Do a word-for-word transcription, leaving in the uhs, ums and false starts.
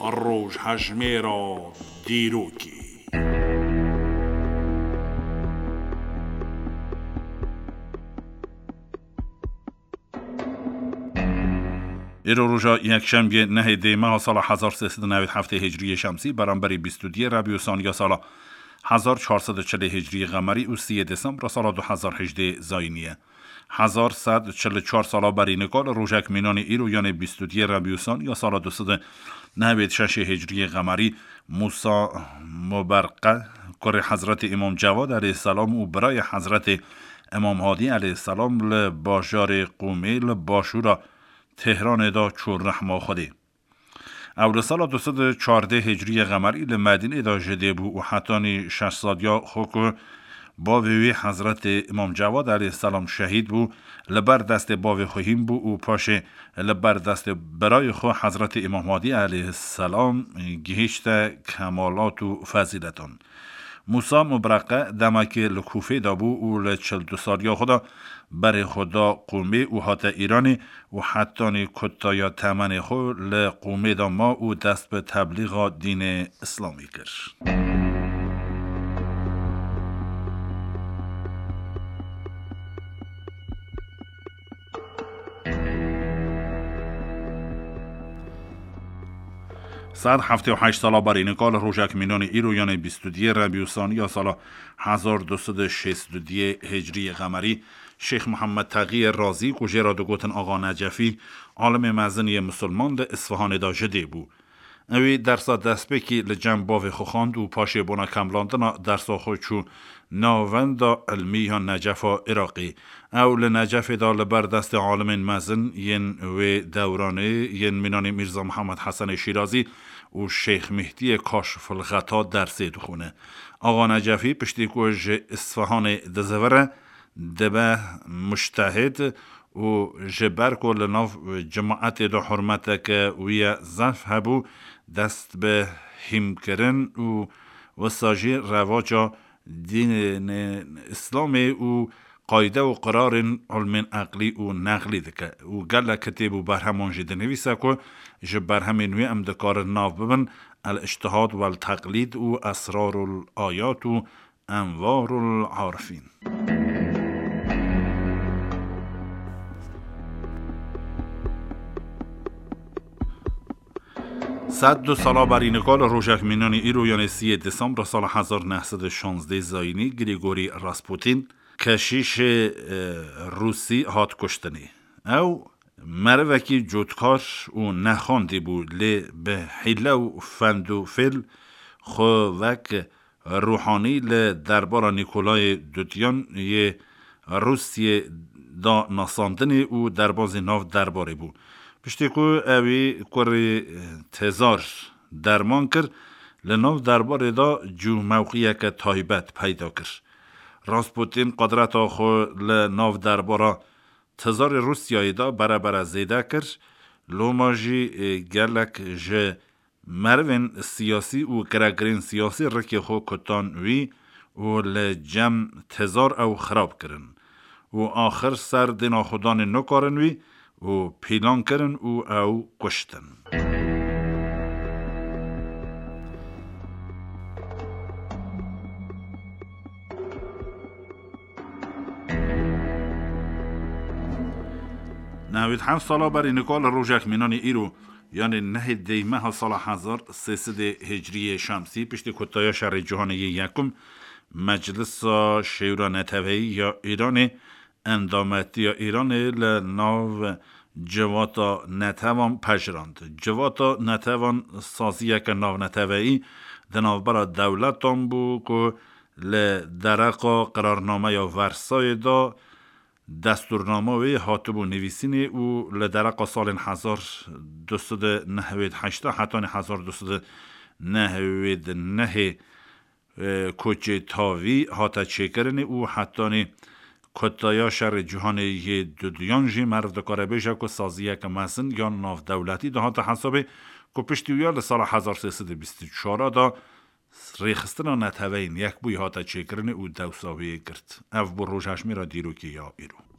روش هشمی را دیروکی. ایرو روژا یک شنبه نه دی ماه سال هزار و سیصد و نود و هفت هجری شمسی برابر بیست و دو ربیع الثانی سال هزار و چهارصد و چهل هجری قمری و سی دسامبر سال دو هزار و هجده زاینیه. هزار و صد و چهل و چهار سال بری نگال روژک مینان ایرو یعنی بیست و دو ربیع الثانی سال دویست و نود و شش هجری قمری موسی مبرقه کر حضرت امام جواد علیه السلام و برای حضرت امام هادی علیه السلام لباجار قومیل باشورا تهران دا چور رحما خودی. اول سال دویست و چهارده هجری قمری لمدینه دا جده بو و حتانی شش سالیا خوکو با وی حضرت امام جواد علیه السلام شهید بو لبر دست باوی خوهیم بو و پاشه لبر دست برای خو حضرت امام هادی علیه السلام گهشت کمالات و فضیلتان. موسی مبرقه دمک لکوفه دا بو و لچل دو سالیا خدا بر خدا قومه و حتی ایرانی و حتی کتایا تمن خو لقومه دا ما و دست به تبلیغ دین اسلامی کرد. صد هفته و هشت ساله بر اینکال روژک مینان ایرو یعنی بیست و دو ربیع الثانی سال هزار و دویست و شصت و دو هجری قمری شیخ محمد تقی رازی کجه را دو گوتن آقا نجفی عالم مزنی مسلمان ده اصفهان دا جده بو. اوی درسا دست بکی لجم باوی خوخاند و پاشه بونا کملاندنا درسا خوچو ناوند دا علمی یا نجف عراقی او لنجف دا لبر دست عالم مزن ین و دورانه ین منان میرزا محمد حسن شیرازی و شیخ مهدی کاشف الغطا درسه دخونه. آقا نجفی پشتی کج اصفهان دزوره دبه مجتهد و جبر کو لناف جماعت دا حرمت که وی زنف هبو دست به هم کرن و وساجی رواجا دین اسلامی و قایده و قرار علم عقلی و نقلی دکه و گل کتیب و برهمان جده نویسه که جبر همینوی امدکار ناف ببن الاجتهاد و التقلید و اسرار الآیات و انوار العارفین. صد دو سالا بر اینکال روژک مینان ایرو یعنی سی دسامبر سال هزار و نهصد و شانزده زاینی گریگوری راسپوتین کشیش روسی هات کشتنی او مروکی جودکار و نخاندی بود لی به حیله و فند و فل خوک روحانی لی دربار نیکولای دوتیان یه روسیه دا ناساندنی و درباز ناف درباره بود. پشتی که اوی کاری تزار درمان کرد لناف درباره دا جو موقعی که تایبت پیدا کرد. راسپوتین قدرت آخو لناف درباره تزار روسیایی دا برابر زیده کرد لوماجی گلک جه مروین سیاسی و گرگرین سیاسی رکی خو کتان وی و لجم تزار او خراب کرن و آخر سر دینا خودان نکارن وی و پیلان کرن و او کشتن. نوید هفت سالا بر اینکال روژک مینان ایرو یعنی نه دی ماه سال هزار و سیصد هجری شمسی پشت کتایا شهر جهانی یکم مجلس شورا نتوی یا ایران اندامتی یا ایران لناو جواتا نتوان پجراند. جواتا نتوان سازی که ناو نتوی دناو برا دولتان بو که لدرقا قرارنامه یا ورسای دا دستورنامه وی هاتبو نویسینی و لدرقا سال هزار دویست و نود و هشت حتی هزار دویست و نود و نه کوچه تاوی هاتا چکرنی و حتی کتایا شهر جهانی دودیان جی مرد کاره بیشه که سازیه که مسن یا ناف دولتی ده هاتا حسابه که پشتیویا لسال هزار و سیصد و بیست و چهار دا ریخستن نتوین یک بوی هاتا چکرنی و دوساویه کرد. او بر روش هشمی را دیرو که یا ایرو.